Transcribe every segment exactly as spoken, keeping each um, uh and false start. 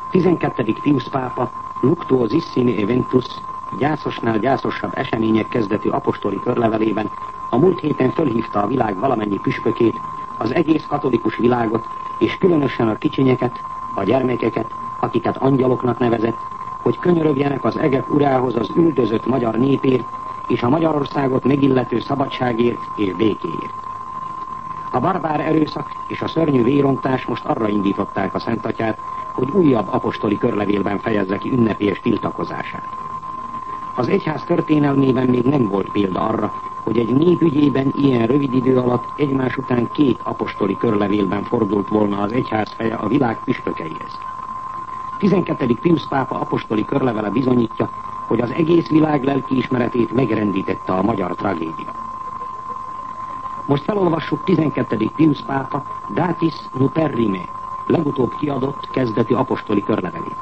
tizenkettedik Piusz pápa Luctuosissimi Eventus gyászosnál gyászosabb események kezdetű apostoli körlevelében a múlt héten fölhívta a világ valamennyi püspökét, az egész katolikus világot, és különösen a kicsinyeket, a gyermekeket, akiket angyaloknak nevezett, hogy könyörögjenek az egek urához az üldözött magyar népért, és a Magyarországot megillető szabadságért és békéért. A barbár erőszak és a szörnyű vérontás most arra indították a Szent Atyát, hogy újabb apostoli körlevélben fejezze ki ünnepélyes tiltakozását. Az egyház történelmében még nem volt példa arra, hogy egy nép ügyében ilyen rövid idő alatt egymás után két apostoli körlevélben fordult volna az egyház feje a világ püspökeihez. tizenkettedik Piusz pápa apostoli körlevele bizonyítja, hogy az egész világ lelkiismeretét megrendítette a magyar tragédia. Most felolvassuk tizenkettedik Piusz pápa Datis Nuperrime, legutóbb kiadott kezdeti apostoli körlevelét.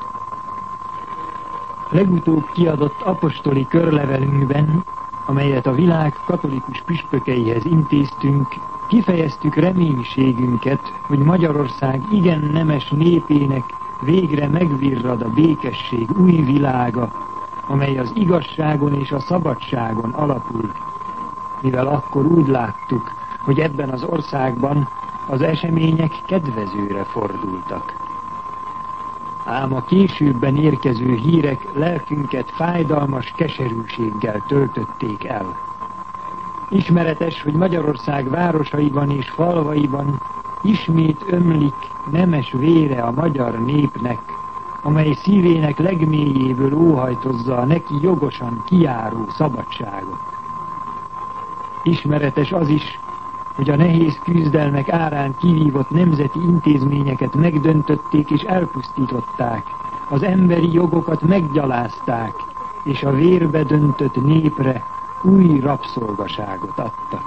Legutóbb kiadott apostoli körlevelünkben, amelyet a világ katolikus püspökeihez intéztünk, kifejeztük reménységünket, hogy Magyarország igen nemes népének végre megvirrad a békesség új világa, amely az igazságon és a szabadságon alapul, mivel akkor úgy láttuk, hogy ebben az országban az események kedvezőre fordultak. Ám a későbben érkező hírek lelkünket fájdalmas keserűséggel töltötték el. Ismeretes, hogy Magyarország városaiban és falvaiban ismét ömlik nemes vére a magyar népnek, amely szívének legmélyéből óhajtozza a neki jogosan kijáró szabadságot. Ismeretes az is, hogy a nehéz küzdelmek árán kivívott nemzeti intézményeket megdöntötték és elpusztították, az emberi jogokat meggyalázták, és a vérbe döntött népre új rabszolgaságot adtak.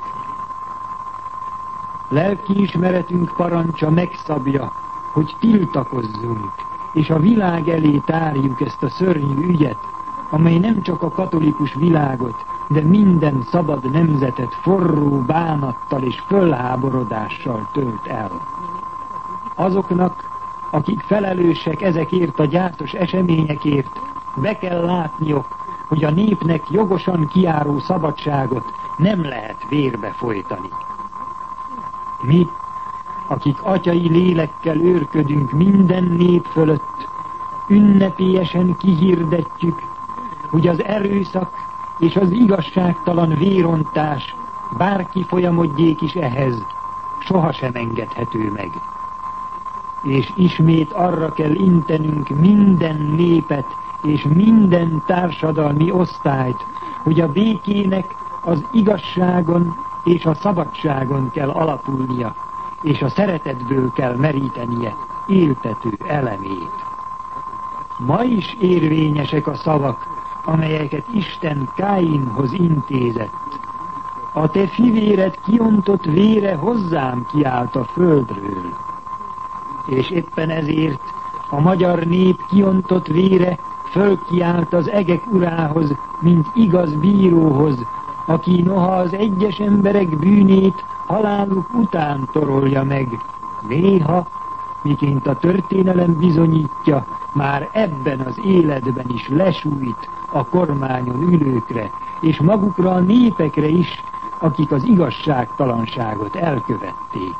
Lelkiismeretünk parancsa megszabja, hogy tiltakozzunk, és a világ elé tárjuk ezt a szörnyű ügyet, amely nem csak a katolikus világot, de minden szabad nemzetet forró bánattal és fölháborodással tölt el. Azoknak, akik felelősek ezekért a gyászos eseményekért, be kell látniuk, hogy a népnek jogosan kijáró szabadságot nem lehet vérbe folytani. Mi, akik atyai lélekkel őrködünk minden nép fölött, ünnepélyesen kihirdetjük, hogy az erőszak és az igazságtalan vérontás, bárki folyamodjék is ehhez, sohasem engedhető meg. És ismét arra kell intenünk minden népet és minden társadalmi osztályt, hogy a békének az igazságon és a szabadságon kell alapulnia, és a szeretetből kell merítenie éltető elemét. Ma is érvényesek a szavak, amelyeket Isten Káinhoz intézett. A te fivéred kiontott vére hozzám kiállt a földről. És éppen ezért a magyar nép kiontott vére fölkiált az egek urához, mint igaz bíróhoz, aki noha az egyes emberek bűnét haláluk után torolja meg, néha, miként a történelem bizonyítja, már ebben az életben is lesújt a kormányon ülőkre, és magukra a népekre is, akik az igazságtalanságot elkövették.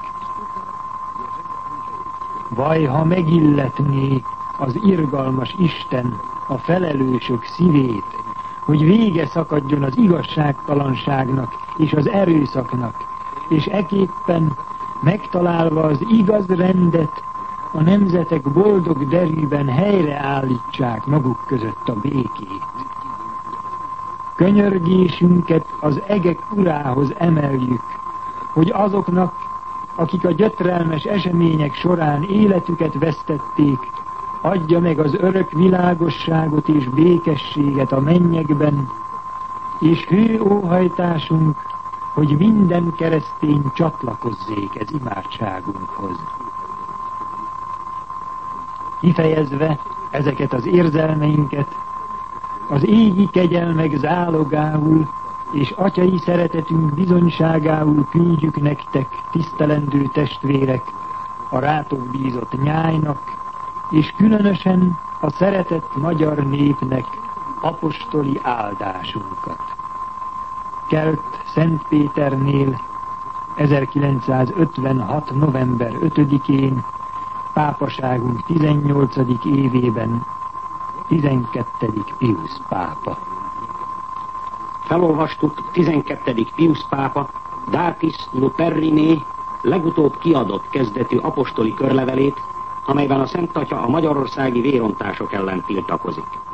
Vaj, ha megilletné az irgalmas Isten a felelősök szívét, hogy vége szakadjon az igazságtalanságnak és az erőszaknak, és eképpen megtalálva az igaz rendet, a nemzetek boldog derűben helyreállítsák maguk között a békét. Könyörgésünket az egek urához emeljük, hogy azoknak, akik a gyötrelmes események során életüket vesztették, adja meg az örök világosságot és békességet a mennyekben, és hű óhajtásunk, hogy minden keresztény csatlakozzék ez imádságunkhoz. Kifejezve ezeket az érzelmeinket, az égi kegyelmek zálogául és atyai szeretetünk bizonyságául küldjük nektek, tisztelendő testvérek, a rátok bízott nyájnak, és különösen a szeretett magyar népnek apostoli áldásunkat. Kelt Szentpéternél ezerkilencszázötvenhat. november ötödikén pápaságunk tizennyolcadik évében tizenkettedik. Piusz pápa. Felolvastuk tizenkettedik. Piusz pápa Datis Luperriné legutóbb kiadott kezdetű apostoli körlevelét, amelyben a Szent Atya a magyarországi vérontások ellen tiltakozik.